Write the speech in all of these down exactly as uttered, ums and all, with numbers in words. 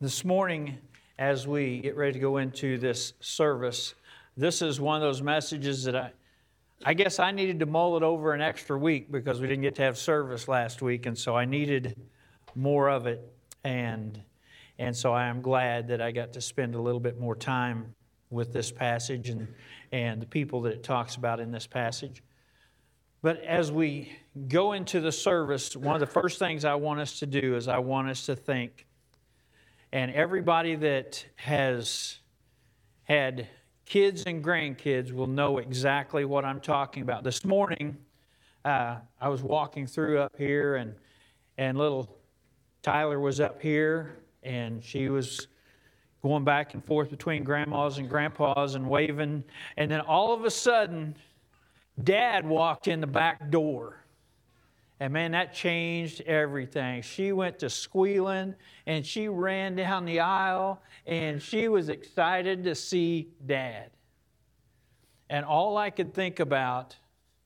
This morning, as we get ready to go into this service, this is one of those messages that I, I guess I needed to mull it over an extra week because we didn't get to have service last week, and so I needed more of it, and and so I am glad that I got to spend a little bit more time with this passage and and the people that it talks about in this passage. But as we go into the service, one of the first things I want us to do is I want us to think. And everybody that has had kids and grandkids will know exactly what I'm talking about. This morning, uh, I was walking through up here, and and little Tyler was up here, and she was going back and forth between grandmas and grandpas and waving. And then all of a sudden, Dad walked in the back door. And man, that changed everything. She went to squealing, and she ran down the aisle, and she was excited to see Dad. And all I could think about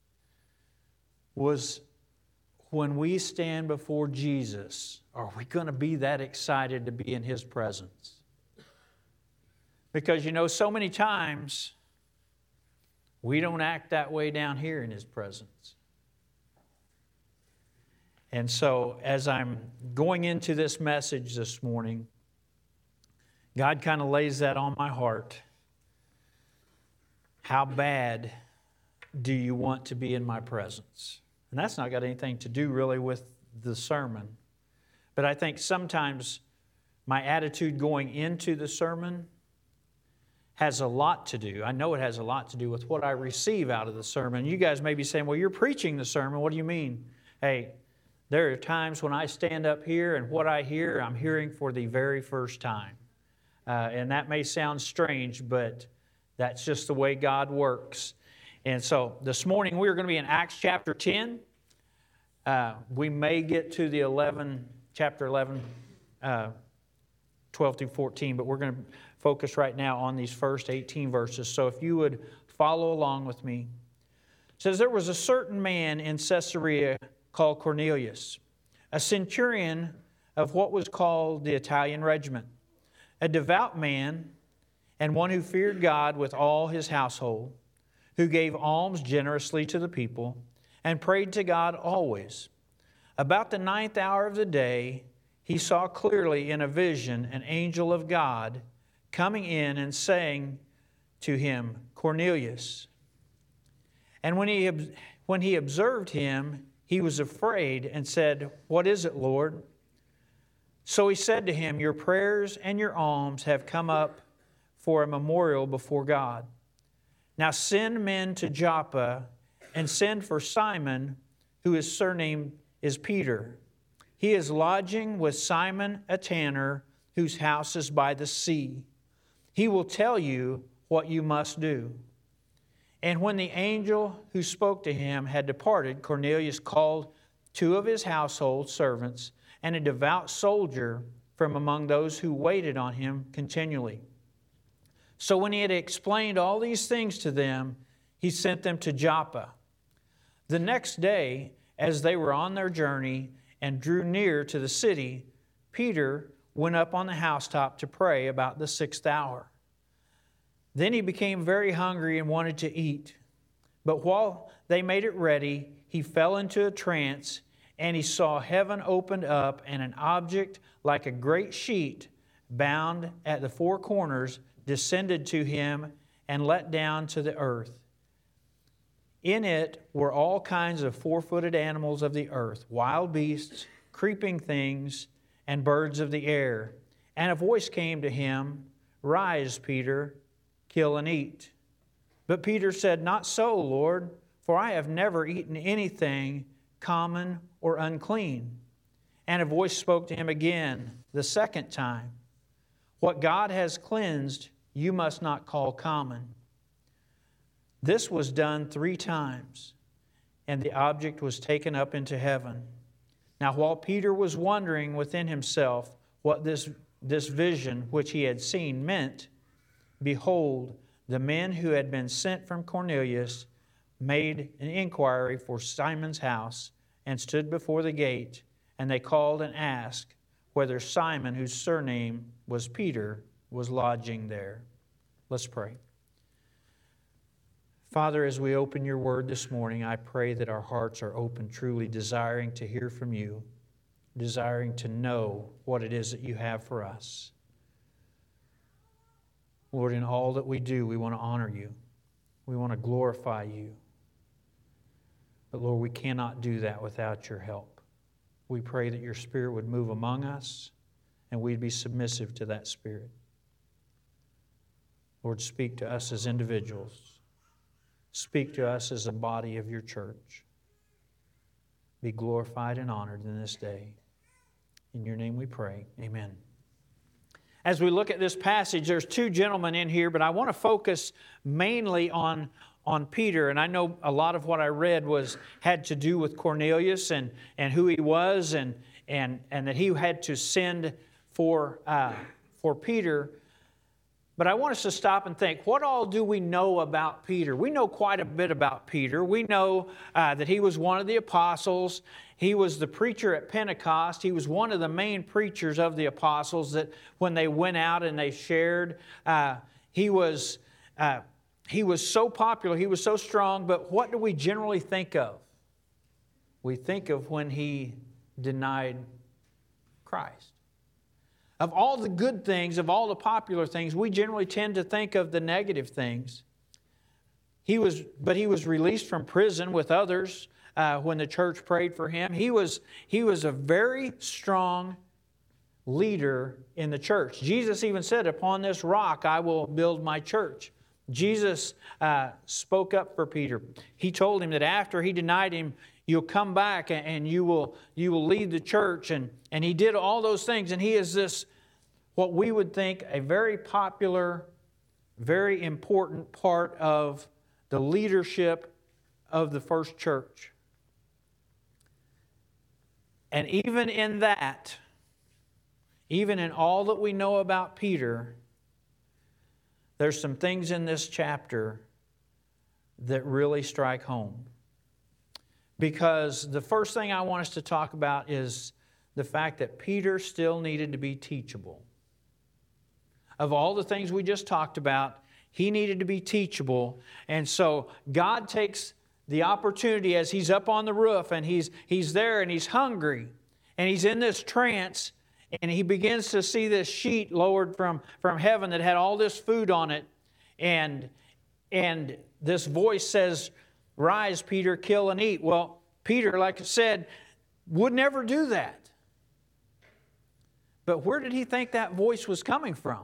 was, when we stand before Jesus, are we going to be that excited to be in His presence? Because, you know, so many times we don't act that way down here in His presence. And so, as I'm going into this message this morning, God kind of lays that on my heart. How bad do you want to be in my presence? And that's not got anything to do really with the sermon. But I think sometimes my attitude going into the sermon has a lot to do. I know it has a lot to do with what I receive out of the sermon. You guys may be saying, well, you're preaching the sermon. What do you mean? Hey, there are times when I stand up here and what I hear, I'm hearing for the very first time. Uh, and that may sound strange, but that's just the way God works. And so this morning we're going to be in Acts chapter ten. Uh, we may get to the eleven, chapter eleven, uh, twelve through fourteen, but we're going to focus right now on these first eighteen verses. So if you would follow along with me. It says, there was a certain man in Caesarea called Cornelius, a centurion of what was called the Italian regiment, a devout man and one who feared God with all his household, who gave alms generously to the people and prayed to God always. About the ninth hour of the day, he saw clearly in a vision an angel of God coming in and saying to him, Cornelius. And when he, when he observed him, he was afraid and said, what is it, Lord? So he said to him, your prayers and your alms have come up for a memorial before God. Now send men to Joppa and send for Simon, who his surname is Peter. He is lodging with Simon a tanner, whose house is by the sea. He will tell you what you must do. And when the angel who spoke to him had departed, Cornelius called two of his household servants and a devout soldier from among those who waited on him continually. So when he had explained all these things to them, he sent them to Joppa. The next day, as they were on their journey and drew near to the city, Peter went up on the housetop to pray about the sixth hour. Then he became very hungry and wanted to eat. But while they made it ready, he fell into a trance, and he saw heaven opened up, and an object like a great sheet bound at the four corners descended to him and let down to the earth. In it were all kinds of four-footed animals of the earth, wild beasts, creeping things, and birds of the air. And a voice came to him, rise, Peter, kill and eat. But Peter said, not so, Lord, for I have never eaten anything common or unclean. And a voice spoke to him again the second time, what God has cleansed, you must not call common. This was done three times, and the object was taken up into heaven. Now while Peter was wondering within himself what this, this vision which he had seen meant, behold, the men who had been sent from Cornelius made an inquiry for Simon's house and stood before the gate, and they called and asked whether Simon, whose surname was Peter, was lodging there. Let's pray. Father, as we open your word this morning, I pray that our hearts are open, truly desiring to hear from you, desiring to know what it is that you have for us. Lord, in all that we do, we want to honor you. We want to glorify you. But Lord, we cannot do that without your help. We pray that your Spirit would move among us and we'd be submissive to that Spirit. Lord, speak to us as individuals. Speak to us as a body of your church. Be glorified and honored in this day. In your name we pray. Amen. As we look at this passage, there's two gentlemen in here, but I want to focus mainly on, on Peter. And I know a lot of what I read was had to do with Cornelius and, and who he was and, and, and that he had to send for, uh, for Peter. But I want us to stop and think, what all do we know about Peter? We know quite a bit about Peter. We know uh, that he was one of the apostles. He was the preacher at Pentecost. He was one of the main preachers of the apostles that when they went out and they shared, uh, he was uh, he was so popular, he was so strong, but what do we generally think of? We think of when he denied Christ. Of all the good things, of all the popular things, we generally tend to think of the negative things. He was, but he was released from prison with others uh, when the church prayed for him. He was, he was a very strong leader in the church. Jesus even said, "Upon this rock I will build my church." Jesus uh, spoke up for Peter. He told him that after he denied him, you'll come back and you will, you will lead the church. And, and he did all those things. And he is this, what we would think, a very popular, very important part of the leadership of the first church. And even in that, even in all that we know about Peter, there's some things in this chapter that really strike home. Because the first thing I want us to talk about is the fact that Peter still needed to be teachable. Of all the things we just talked about, he needed to be teachable. And so God takes the opportunity as he's up on the roof and he's, he's there and he's hungry and he's in this trance and he begins to see this sheet lowered from, from heaven that had all this food on it. And, and this voice says, "Rise, Peter, kill and eat." Well, Peter, like I said, would never do that. But where did he think that voice was coming from?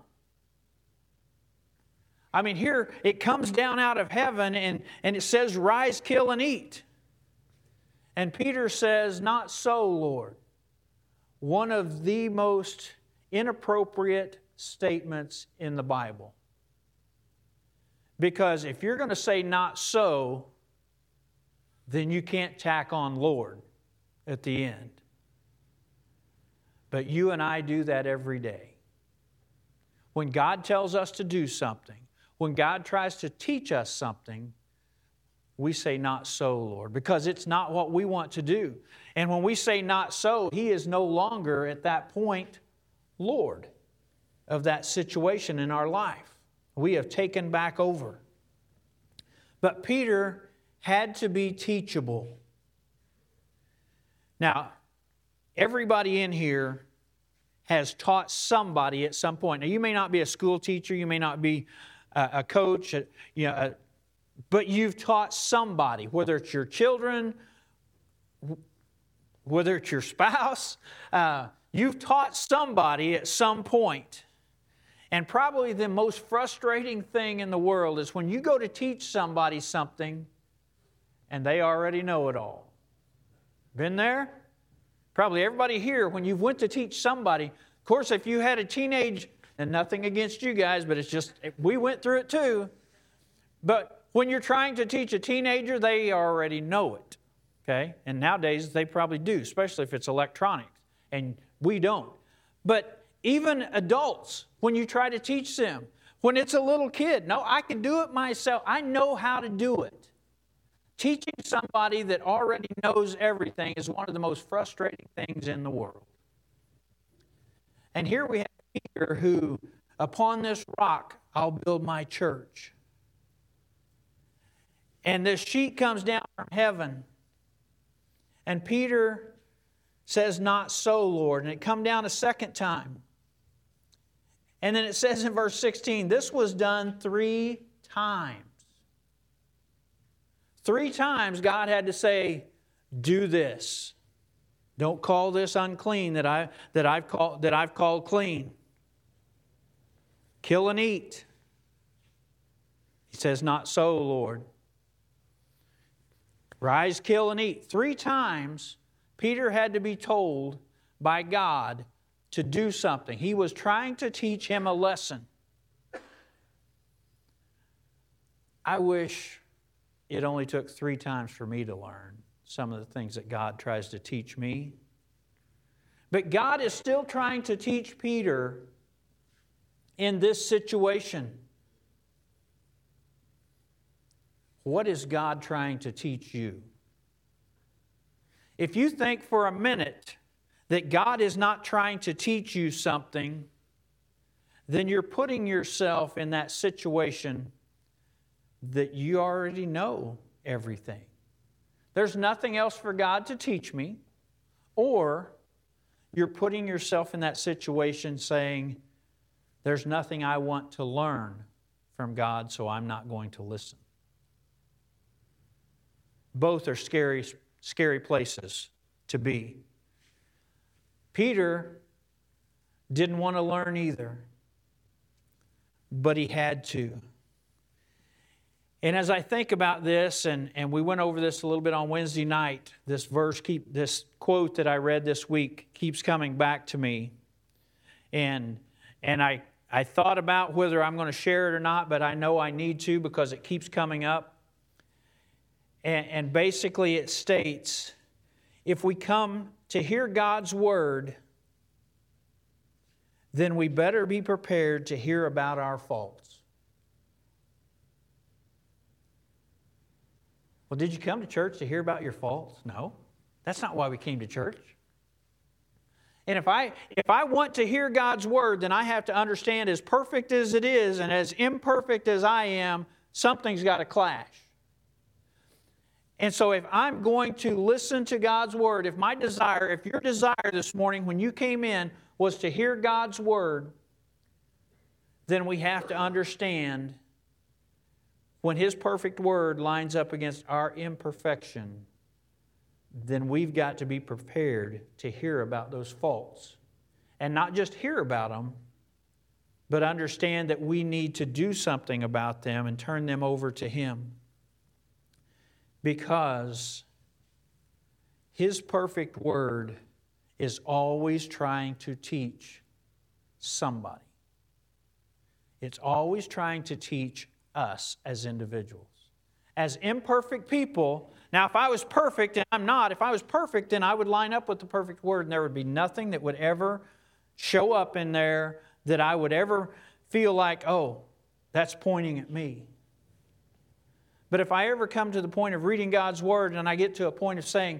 I mean, here it comes down out of heaven and, and it says, "Rise, kill and eat." And Peter says, "Not so, Lord." One of the most inappropriate statements in the Bible. Because if you're going to say "not so," then you can't tack on "Lord" at the end. But you and I do that every day. When God tells us to do something, when God tries to teach us something, we say "not so, Lord," because it's not what we want to do. And when we say "not so," He is no longer at that point Lord of that situation in our life. We have taken back over. But Peter had to be teachable. Now, everybody in here has taught somebody at some point. Now, you may not be a school teacher, you may not be a, a coach, a, you know, a, but you've taught somebody, whether it's your children, whether it's your spouse, uh, you've taught somebody at some point. And probably the most frustrating thing in the world is when you go to teach somebody something and they already know it all. Been there? Probably everybody here, when you went to teach somebody, of course, if you had a teenage, and nothing against you guys, but it's just, we went through it too. But when you're trying to teach a teenager, they already know it. Okay? And nowadays, they probably do, especially if it's electronics. And we don't. But even adults, when you try to teach them, when it's a little kid, no, I can do it myself. I know how to do it. Teaching somebody that already knows everything is one of the most frustrating things in the world. And here we have Peter, who, upon this rock, I'll build my church. And this sheet comes down from heaven. And Peter says, not so, Lord. And it come down a second time. And then it says in verse sixteen, this was done three times. Three times God had to say, do this. Don't call this unclean that, I, that, I've, called, that I've called clean. Kill and eat. He says, not so, Lord. Rise, kill, and eat. Three times Peter had to be told by God to do something. He was trying to teach him a lesson. I wish it only took three times for me to learn some of the things that God tries to teach me. But God is still trying to teach Peter in this situation. What is God trying to teach you? If you think for a minute that God is not trying to teach you something, then you're putting yourself in that situation that you already know everything. There's nothing else for God to teach me. Or you're putting yourself in that situation saying, there's nothing I want to learn from God, so I'm not going to listen. Both are scary, scary places to be. Peter didn't want to learn either, but he had to. And as I think about this, and, and we went over this a little bit on Wednesday night, this verse, keep this quote that I read this week keeps coming back to me. And, and I, I thought about whether I'm going to share it or not, but I know I need to because it keeps coming up. And, and basically it states, if we come to hear God's Word, then we better be prepared to hear about our faults. Well, did you come to church to hear about your faults? No. That's not why we came to church. And if I if I want to hear God's Word, then I have to understand, as perfect as it is and as imperfect as I am, something's got to clash. And so if I'm going to listen to God's Word, if my desire, if your desire this morning when you came in was to hear God's Word, then we have to understand when His perfect Word lines up against our imperfection, then we've got to be prepared to hear about those faults. And not just hear about them, but understand that we need to do something about them and turn them over to Him. Because His perfect Word is always trying to teach somebody. It's always trying to teach us as individuals. As imperfect people, now if I was perfect, and I'm not, if I was perfect, then I would line up with the perfect Word, and there would be nothing that would ever show up in there that I would ever feel like, oh, that's pointing at me. But if I ever come to the point of reading God's Word and I get to a point of saying,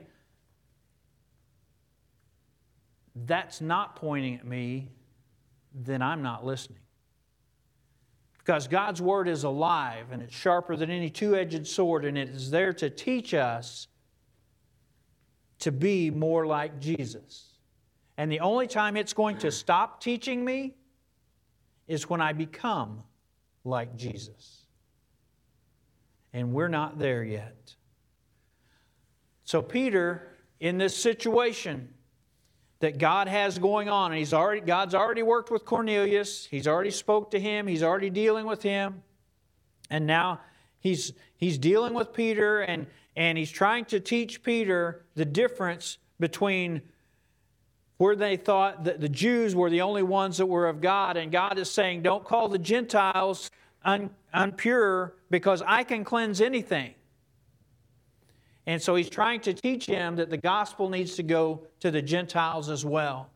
that's not pointing at me, then I'm not listening. Because God's Word is alive and it's sharper than any two-edged sword, and it is there to teach us to be more like Jesus. And the only time it's going to stop teaching me is when I become like Jesus. And we're not there yet. So Peter, in this situation that God has going on, and he's already, God's already worked with Cornelius, He's already spoke to him, He's already dealing with him, and now he's, he's dealing with Peter, and, and he's trying to teach Peter the difference between where they thought that the Jews were the only ones that were of God, and God is saying, don't call the Gentiles un, unpure, because I can cleanse anything. And so he's trying to teach him that the gospel needs to go to the Gentiles as well.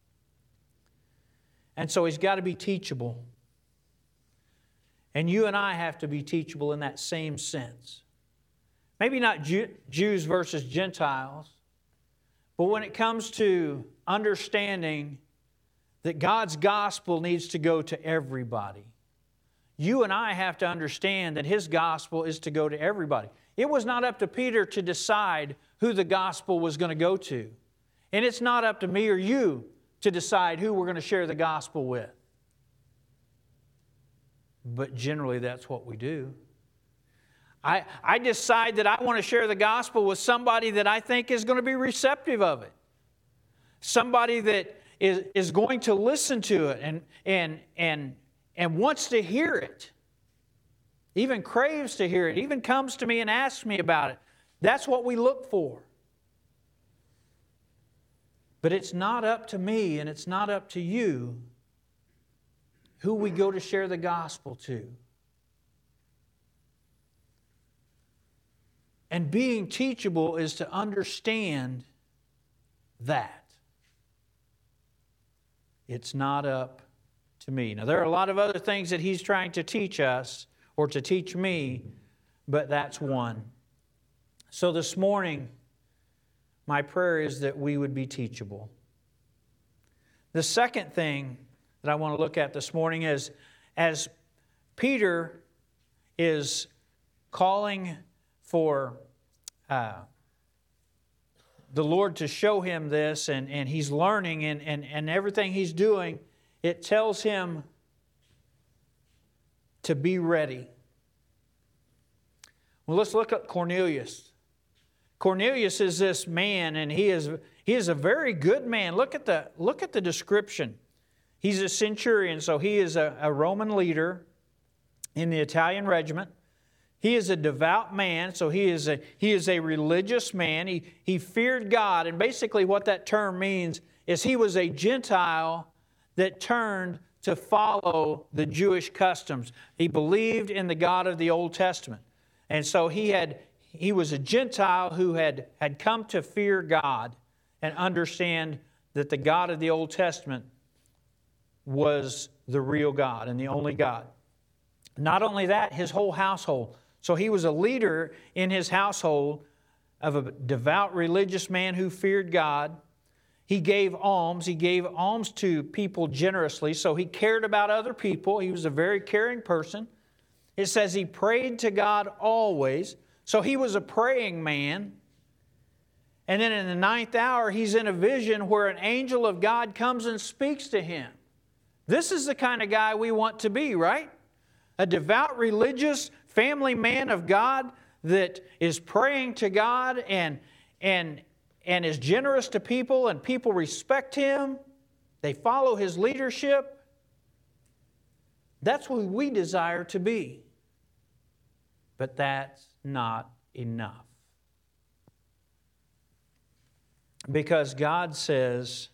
And so he's got to be teachable. And you and I have to be teachable in that same sense. Maybe not Jew, Jews versus Gentiles, but when it comes to understanding that God's gospel needs to go to everybody. You and I have to understand that His gospel is to go to everybody. It was not up to Peter to decide who the gospel was going to go to. And it's not up to me or you to decide who we're going to share the gospel with. But generally that's what we do. I, I decide that I want to share the gospel with somebody that I think is going to be receptive of it. Somebody that is, is going to listen to it and, and, and, and wants to hear it. Even craves to hear it. Even comes to me and asks me about it. That's what we look for. But it's not up to me and it's not up to you who we go to share the gospel to. And being teachable is to understand that. It's not up to me. Now, there are a lot of other things that He's trying to teach us or to teach me, but that's one. So this morning, my prayer is that we would be teachable. The second thing that I want to look at this morning is, as Peter is calling for uh, the Lord to show him this, and, and he's learning, and, and, and everything he's doing, it tells him to be ready. Well, let's look at Cornelius. Cornelius is this man, and he is he is a very good man. Look at the look at the description. He's a centurion, so he is a, a Roman leader in the Italian regiment. He is a devout man, so he is a he is a religious man. He he feared God, and basically what that term means is he was a Gentile that turned to follow the Jewish customs. He believed in the God of the Old Testament, and so he had. He was a Gentile who had, had come to fear God and understand that the God of the Old Testament was the real God and the only God. Not only that, his whole household. So he was a leader in his household of a devout religious man who feared God. He gave alms. He gave alms to people generously, so he cared about other people. He was a very caring person. It says he prayed to God always. So he was a praying man. And then in the ninth hour, he's in a vision where an angel of God comes and speaks to him. This is the kind of guy we want to be, right? A devout, religious, family man of God that is praying to God and, and, and is generous to people, and people respect him. They follow his leadership. That's who we desire to be. But that's not enough. Because God says,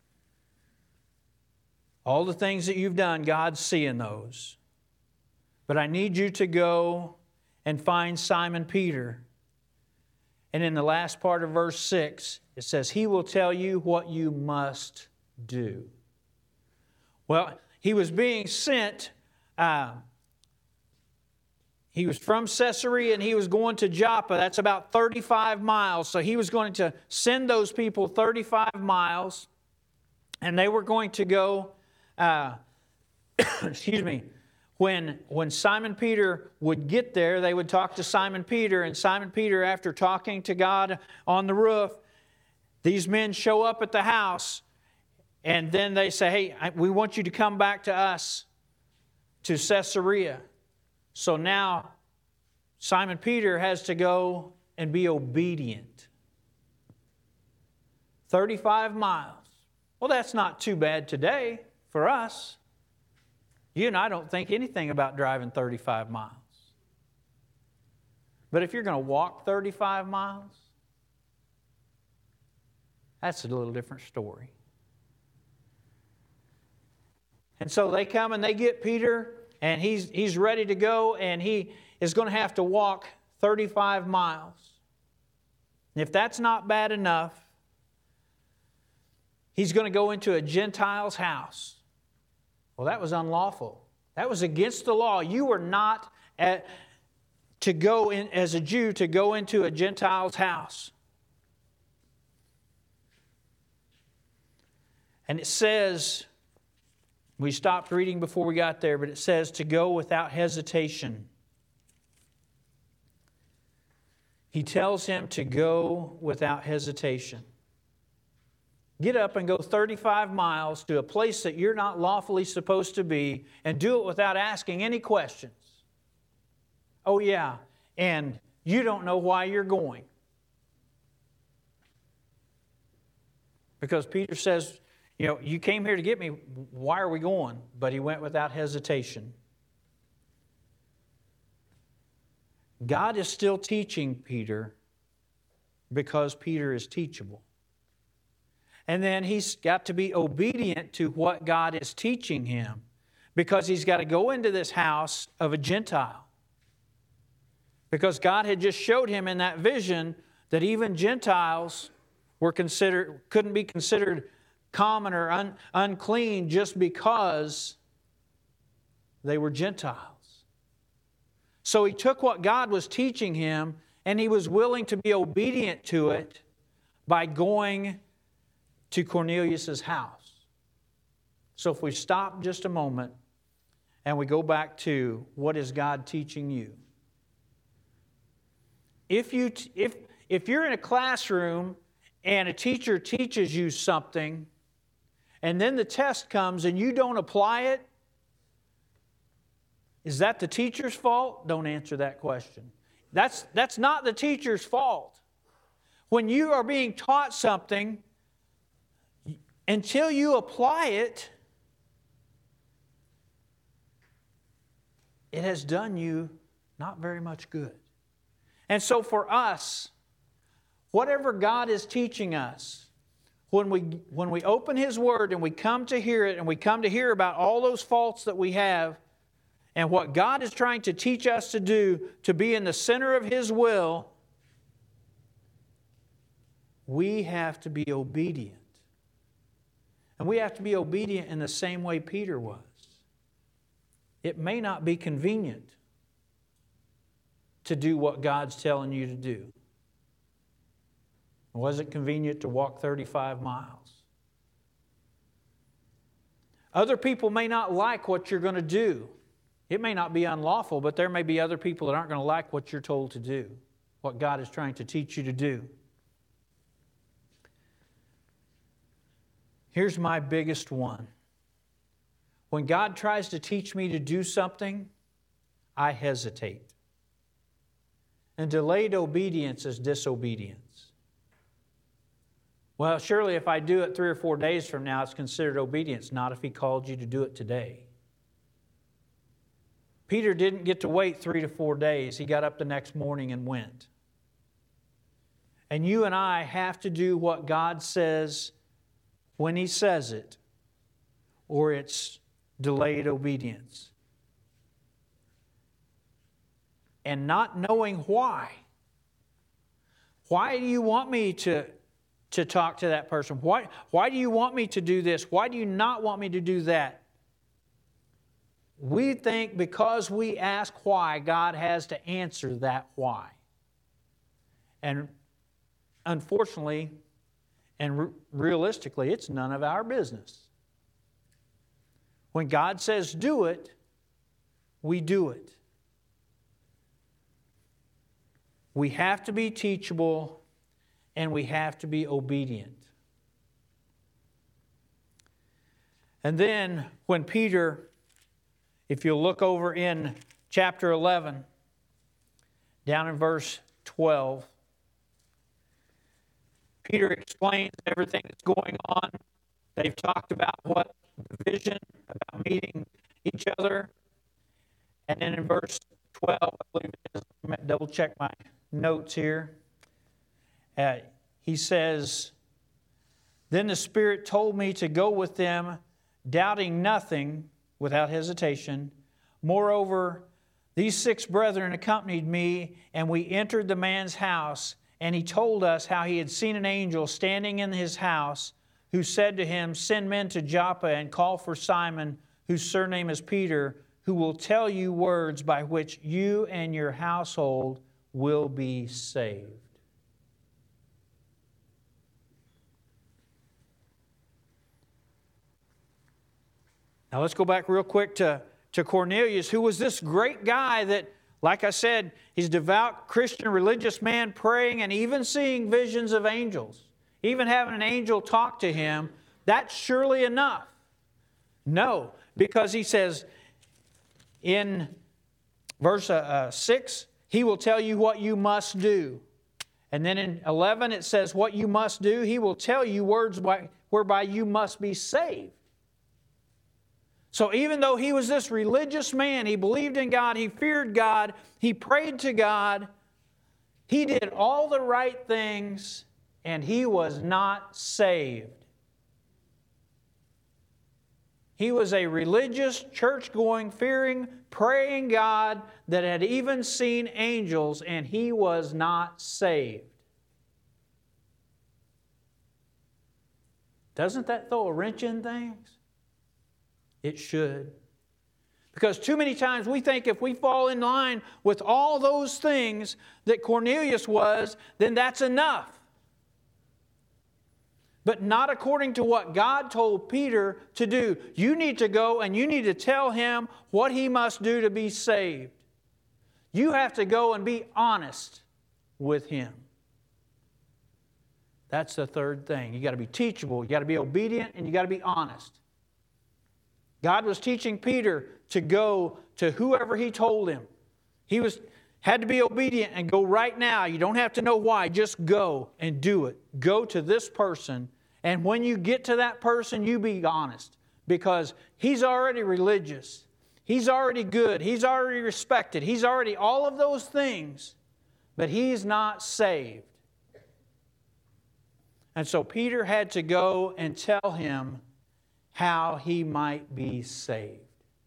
all the things that you've done, God's seeing those. But I need you to go and find Simon Peter. And in the last part of verse six, it says, He will tell you what you must do. Well, he was being sent... Uh, He was from Caesarea and he was going to Joppa. That's about thirty-five miles. So he was going to send those people thirty-five miles. And they were going to go, uh, excuse me, when, when Simon Peter would get there, they would talk to Simon Peter. And Simon Peter, after talking to God on the roof, these men show up at the house. And then they say, hey, we want you to come back to us, to Caesarea. So now, Simon Peter has to go and be obedient. thirty-five miles. Well, that's not too bad today for us. You and I don't think anything about driving thirty-five miles. But if you're going to walk thirty-five miles, that's a little different story. And so they come and they get Peter. And he's, he's ready to go, and he is going to have to walk thirty-five miles. And if that's not bad enough, he's going to go into a Gentile's house. Well, that was unlawful. That was against the law. You were not at, to go in, as a Jew, to go into a Gentile's house. And it says, We stopped reading before we got there, but it says to go without hesitation. He tells him to go without hesitation. Get up and go thirty-five miles to a place that you're not lawfully supposed to be and do it without asking any questions. Oh yeah, and you don't know why you're going. Because Peter says, you know, you came here to get me, why are we going? But he went without hesitation. God is still teaching Peter because Peter is teachable. And then he's got to be obedient to what God is teaching him because he's got to go into this house of a Gentile. Because God had just showed him in that vision that even Gentiles were considered, couldn't be considered common or un, unclean just because they were Gentiles. So he took what God was teaching him and he was willing to be obedient to it by going to Cornelius' house. So if we stop just a moment and we go back to what is God teaching you? If you if if you're in a classroom and a teacher teaches you something and then the test comes and you don't apply it, is that the teacher's fault? Don't answer that question. That's, that's not the teacher's fault. When you are being taught something, until you apply it, it has done you not very much good. And so for us, whatever God is teaching us, when we, when we open His Word and we come to hear it and we come to hear about all those faults that we have and what God is trying to teach us to do to be in the center of His will, we have to be obedient. And we have to be obedient in the same way Peter was. It may not be convenient to do what God's telling you to do. Was it convenient to walk thirty-five miles? Other people may not like what you're going to do. It may not be unlawful, but there may be other people that aren't going to like what you're told to do, what God is trying to teach you to do. Here's my biggest one. When God tries to teach me to do something, I hesitate. And delayed obedience is disobedience. Well, surely if I do it three or four days from now, it's considered obedience, not if He called you to do it today. Peter didn't get to wait three to four days. He got up the next morning and went. And you and I have to do what God says when He says it, or it's delayed obedience. And not knowing why. Why do you want me to, to talk to that person? Why, why do you want me to do this? Why do you not want me to do that? We think because we ask why, God has to answer that why. And unfortunately, and re- realistically, it's none of our business. When God says do it, we do it. We have to be teachable and we have to be obedient. And then when Peter, if you look over in chapter eleven, down in verse twelve, Peter explains everything that's going on. They've talked about what the vision, about meeting each other. And then in verse twelve, I believe it is, I'm going to double check my notes here. Uh, he says, "Then the Spirit told me to go with them, doubting nothing, without hesitation. Moreover, these six brethren accompanied me, and we entered the man's house, and he told us how he had seen an angel standing in his house, who said to him, 'Send men to Joppa and call for Simon, whose surname is Peter, who will tell you words by which you and your household will be saved.'" Now let's go back real quick to, to Cornelius, who was this great guy that, like I said, he's a devout Christian religious man praying and even seeing visions of angels. Even having an angel talk to him, that's surely enough. No, because he says in verse uh, six, he will tell you what you must do. And then in eleven it says what you must do. He will tell you words by, whereby you must be saved. So even though he was this religious man, he believed in God, he feared God, he prayed to God, he did all the right things, and he was not saved. He was a religious, church-going, fearing, praying God that had even seen angels, and he was not saved. Doesn't that throw a wrench in things? It should. Because too many times we think if we fall in line with all those things that Cornelius was, then that's enough. But not according to what God told Peter to do. You need to go and you need to tell him what he must do to be saved. You have to go and be honest with him. That's the third thing. You got to be teachable, you got to be obedient, and you got to be honest. God was teaching Peter to go to whoever He told him. He was had to be obedient and go right now. You don't have to know why. Just go and do it. Go to this person. And when you get to that person, you be honest. Because he's already religious. He's already good. He's already respected. He's already all of those things. But he's not saved. And so Peter had to go and tell him how he might be saved.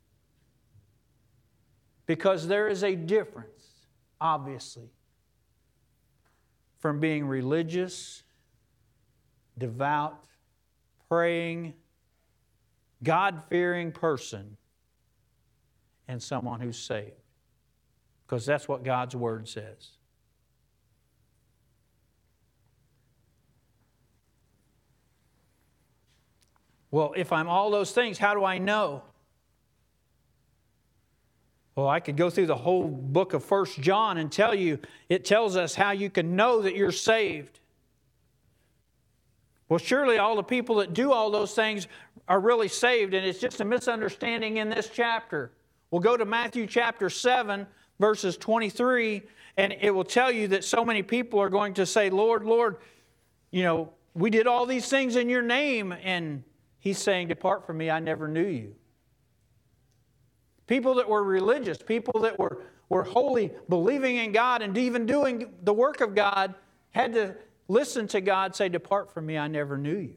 Because there is a difference, obviously, from being religious, devout, praying, God-fearing person and someone who's saved. Because that's what God's Word says. Well, if I'm all those things, how do I know? Well, I could go through the whole book of First John and tell you, it tells us how you can know that you're saved. Well, surely all the people that do all those things are really saved, and it's just a misunderstanding in this chapter. We'll go to Matthew chapter seven, verses twenty-three, and it will tell you that so many people are going to say, Lord, Lord, you know, we did all these things in your name, and He's saying, depart from me, I never knew you. People that were religious, people that were, were wholly believing in God and even doing the work of God had to listen to God say, depart from me, I never knew you.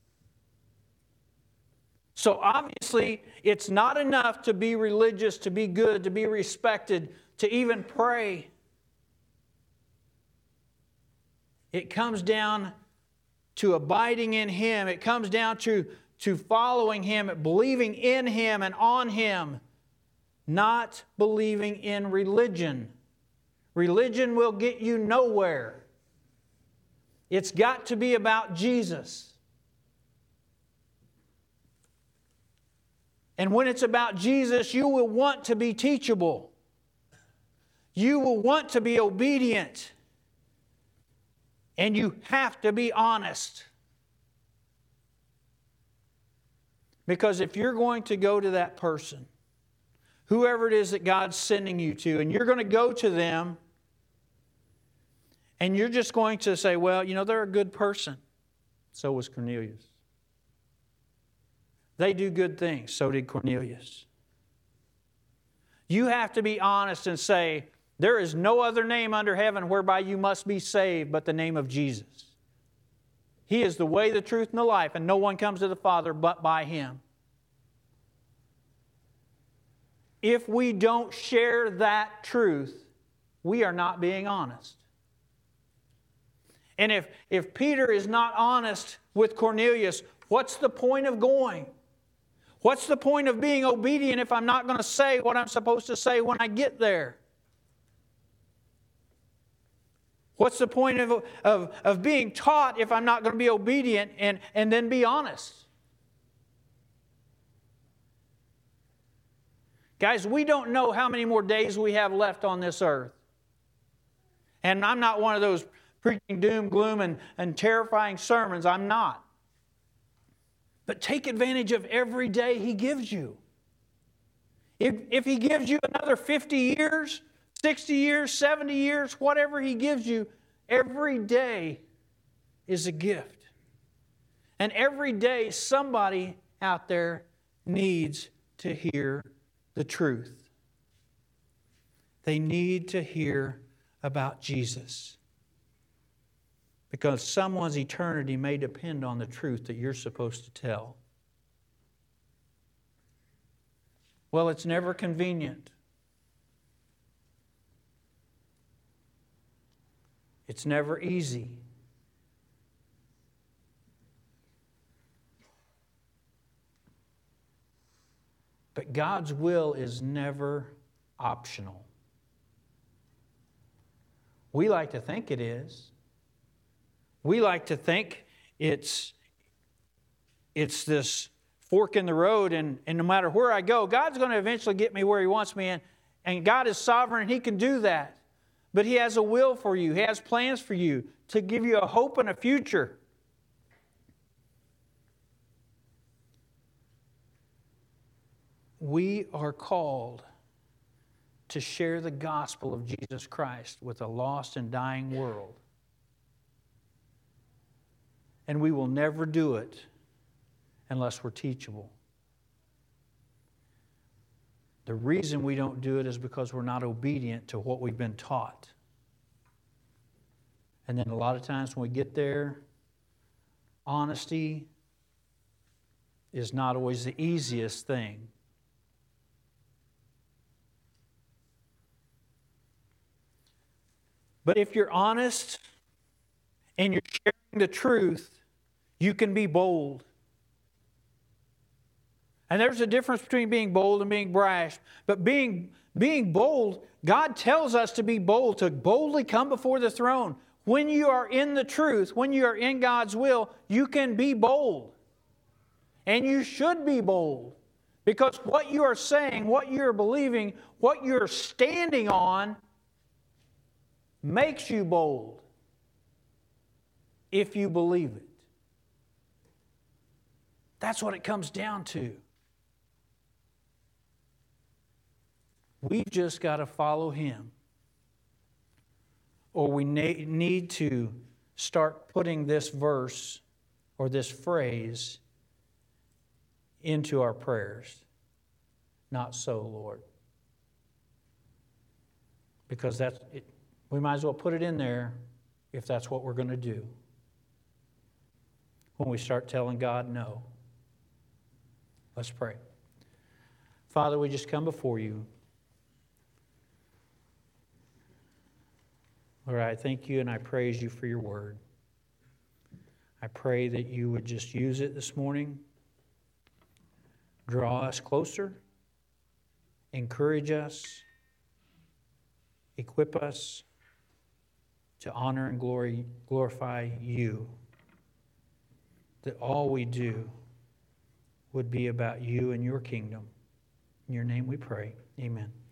So obviously, it's not enough to be religious, to be good, to be respected, to even pray. It comes down to abiding in Him. It comes down to to following Him, believing in Him and on Him, not believing in religion. Religion will get you nowhere. It's got to be about Jesus. And when it's about Jesus, you will want to be teachable. You will want to be obedient. And you have to be honest. Because if you're going to go to that person, whoever it is that God's sending you to, and you're going to go to them, and you're just going to say, well, you know, they're a good person. So was Cornelius. They do good things. So did Cornelius. You have to be honest and say, there is no other name under heaven whereby you must be saved but the name of Jesus. He is the way, the truth, and the life, and no one comes to the Father but by Him. If we don't share that truth, we are not being honest. And if, if Peter is not honest with Cornelius, what's the point of going? What's the point of being obedient if I'm not going to say what I'm supposed to say when I get there? What's the point of, of, of being taught if I'm not going to be obedient and, and then be honest? Guys, we don't know how many more days we have left on this earth. And I'm not one of those preaching doom, gloom, and, and terrifying sermons. I'm not. But take advantage of every day He gives you. If, if He gives you another fifty years, sixty years, seventy years, whatever He gives you, every day is a gift. And every day somebody out there needs to hear the truth. They need to hear about Jesus. Because someone's eternity may depend on the truth that you're supposed to tell. Well, it's never convenient. It's never easy. But God's will is never optional. We like to think it is. We like to think it's, it's this fork in the road, and, and no matter where I go, God's going to eventually get me where He wants me, and, and God is sovereign and He can do that. But He has a will for you. He has plans for you to give you a hope and a future. We are called to share the gospel of Jesus Christ with a lost and dying world. And we will never do it unless we're teachable. The reason we don't do it is because we're not obedient to what we've been taught. And then a lot of times when we get there, honesty is not always the easiest thing. But if you're honest and you're sharing the truth, you can be bold. And there's a difference between being bold and being brash. But being, being bold, God tells us to be bold, to boldly come before the throne. When you are in the truth, when you are in God's will, you can be bold. And you should be bold. Because what you are saying, what you are believing, what you're standing on makes you bold if you believe it. That's what it comes down to. We've just got to follow Him. Or we need to start putting this verse or this phrase into our prayers. Not so, Lord. Because that's it. We might as well put it in there if that's what we're going to do. When we start telling God no. Let's pray. Father, we just come before You. Lord, I thank You and I praise You for Your word. I pray that You would just use it this morning. Draw us closer. Encourage us. Equip us to honor and glory, glorify You. That all we do would be about You and Your kingdom. In Your name we pray. Amen.